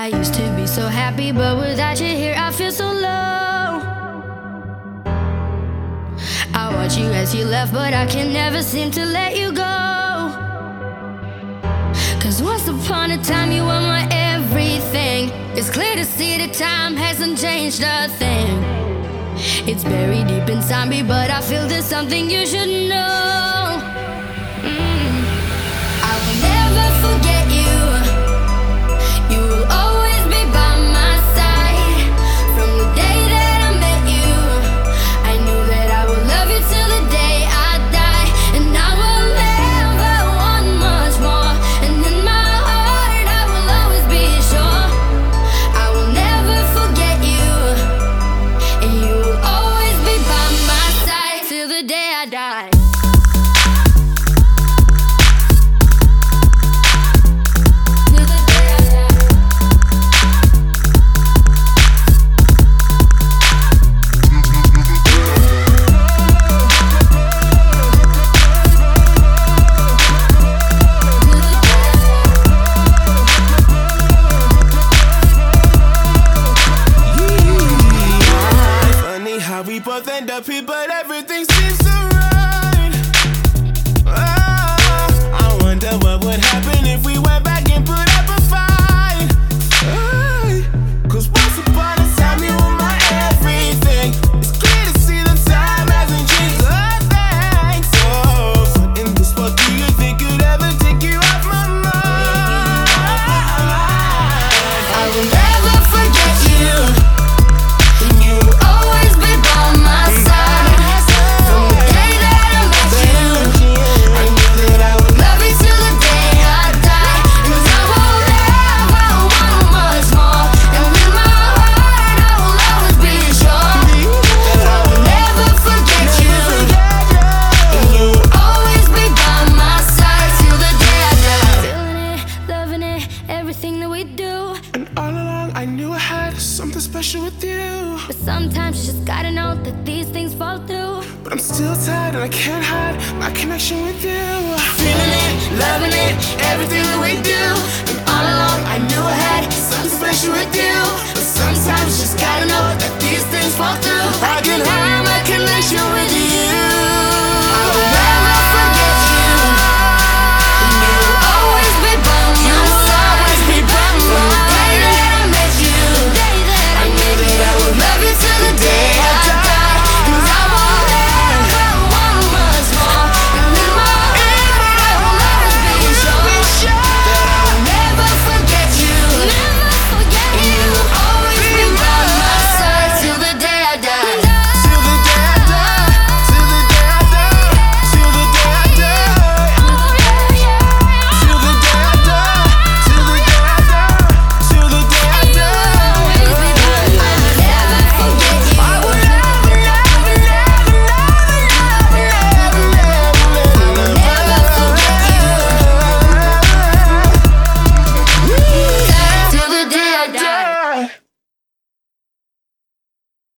I used to be so happy, but without you here I feel so low. I watch you as you left, but I can never seem to let you go. Cause once upon a time you were my everything. It's clear to see that time hasn't changed a thing. It's buried deep inside me, but I feel there's something you should know. I will never forget you. You will always be by my side. From the day that I met you, I knew that I would love you till the day I die. And I will never want much more. And in my heart I will always be sure. I will never forget you. And you will always be by my side till the day I die. We both end up here, but everything seems so right. Oh, I wonder what would happen if we went back and put up a fight. Cause once upon a time you were my everything. It's clear to see that time hasn't changed a thing. So what in this world do you think could ever take you off my mind? I will never forget you. Everything that we do, and all along I knew I had something special with you. but sometimes you just gotta know that these things fall through. But I'm still tired and I can't hide my connection with you. Feeling it, loving it, everything that we do. And all along I knew I had something special with you. But sometimes you just gotta know that these things fall through. I can hide my connection with you.